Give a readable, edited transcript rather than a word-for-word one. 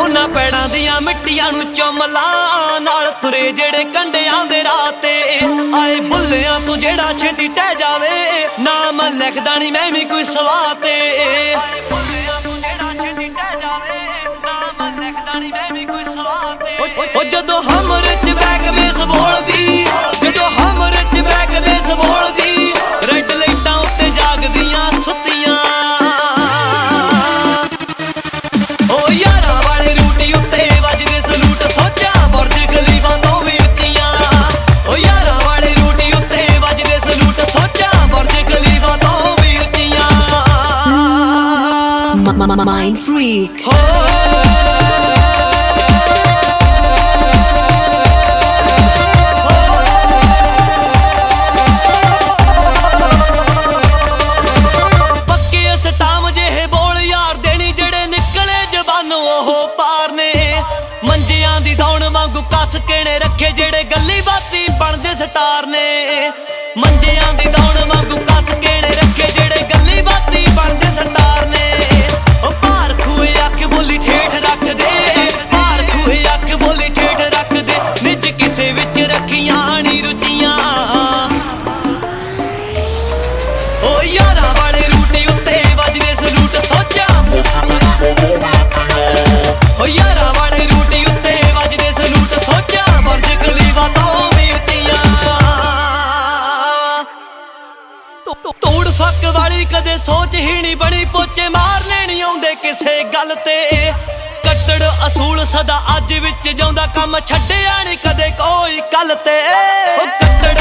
ਉਹਨਾਂ ਪੈੜਾਂ ਦੀਆਂ ਮਿੱਟੀਆਂ ਨੂੰ ਚੁੰਮਲਾ ਨਾਲ ਤੁਰੇ ਜਿਹੜੇ ਕੰਡਿਆਂ ਦੇ ਰਾਹ ਤੇ ਆਏ ਬੁੱਲਿਆਂ ਤੋਂ ਜਿਹੜਾ ਛੇਤੀ ਟਹਿ ਜਾਵੇ ਨਾਮ ਲਿਖਦਾ ਨਹੀਂ ਮੈਂ ਵੀ ਕੋਈ ਸਵਾਹ ਤੇ ਆਏ ਬੁੱਲਿਆਂ ਤੋਂ ਜਿਹੜਾ ਛੇਤੀ ਟਹਿ ਜਾਵੇ ਨਾਮ ਲਿਖਦਾ ਨਹੀਂ ਮੈਂ ਵੀ ਕੋਈ ਸਵਾਹ ਤੇ ਉਹ ਜਦੋਂ ਹਮਰ ਚ ਬੈਕ ਬੇਸ ਬੋਲਦੀ ਜਦੋਂ ਹਮਰ ਚ ਬੈਕ ਬੇਸ ਬੋਲਦੀ ਰੈੱਡ ਲਾਈਟਾਂ ਉੱਤੇ ਜਾਗਦੀਆਂ ਸੁੱਤੀਆਂ ਉਹ ਯਾਰਾਂ ਵਾਲੇ ਰੂਟੀ ਉੱਤੇ ਵੱਜਦੇ ਸਲੂਟ ਸੋਚਾਂ ਬੁਰਜ ਖਲੀਫਾ ਤੋਂ ਵੀ ਉੱਚੀਆਂ ਉਹ ਯਾਰਾਂ ਵਾਲੇ ਰੂਟੀ ਉੱਤੇ ਵੱਜਦੇ ਸਲੂਟ ਸੋਚਾਂ ਬੁਰਜ ਖਲੀਫਾ ਤੋਂ ਵੀ ਉੱਚੀਆਂ Mind Freak ਕੱਸ ਕਿਹੜੇ ਰੱਖੇ ਜਿਹੜੇ ਗੱਲੀ ਬਾਤੀ ਬਣਦੇ ਸਟਾਰ ਨੇ ਮੰਜਿਆਂ ਦੀ ਦੌਣ ਵਾਂਗੂ ਕੱਸ ਕਿਹੜੇ ਰੱਖੇ ਜਿਹੜੇ ਗੱਲੀ ਬਾਤੀ ਬਣਦੇ ਸਟਾਰ ਨੇ ਉਹ ਭਾਰ ਖੂਏ ਅੱਖ ਬੋਲੀ ਠੇਠ ਰੱਖਦੇ ਭਾਰ ਖੂਏ ਅੱਖ ਬੋਲੀ ਠੇਠ ਰੱਖਦੇ ਨਿੱਜ ਕਿਸੇ ਵਿੱਚ ਰੱਖੀਆਂ ਨੀ ਰੁਚੀਆਂ ਉਹ ਯਾਰਾਂ ਵਾਲੇ ਰੂਟੀ ਉੱਤੇ ਵੱਜਦੇ ਸਲੂਟ ਸੋਚਾਂ ਉਹ ਯਾਰਾਂ ਵਾਲੇ ਰੂਟੀ ਉੱਤੇ ਵੱਜਦੇ ਸਲੂਟ ਸੋਚਾਂ ਬੁਰਜ ਖਲੀਫਾ ਤੋਂ ਵੀ ਉੱਚੀਆਂ ਤੋੜ ਫੱਕ ਵਾਲੀ ਕਦੇ ਸੋਚ ਹੀ ਨਹੀਂ ਬਣੀ ਪੋਚੇ ਮਾਰਨੇ ਨਹੀਂ ਆਉਂਦੇ ਕਿਸੇ ਗੱਲ ਤੇ ਕੱਟੜ ਅਸੂਲ ਸਦਾ ਅੱਜ ਵਿੱਚ ਜਿਉਂਦਾ ਕੰਮ ਛੱਡਿਆ ਨਹੀਂ ਕਦੇ ਕੋਈ ਕੱਲ ਤੇ ਉਹ ਕੱਟੜ